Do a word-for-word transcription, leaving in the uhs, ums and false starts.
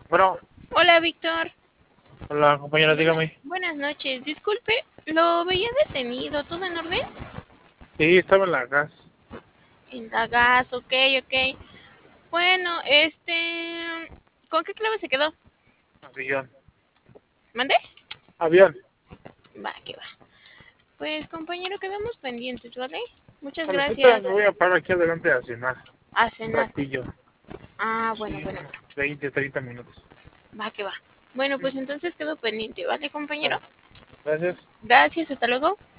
Bueno, Hola, Víctor. hola compañera, Buena- dígame. buenas noches. Disculpe, lo veía detenido. ¿Todo en orden? Sí, estaba en la gas. En la gas, ok, ok. Bueno, este... ¿Con qué clave se quedó? Avión. ¿Mande? Avión. Va, que va. Pues, compañero, quedamos pendientes, ¿vale? Muchas Vale, ahorita gracias. me voy a parar aquí adelante a cenar. A Un cenar. ratillo. Ah, bueno, Sí, bueno. unos veinte, treinta minutos. Va, que va. Bueno, Mm, pues entonces quedo pendiente, ¿vale, compañero? vale, gracias. Gracias, hasta luego.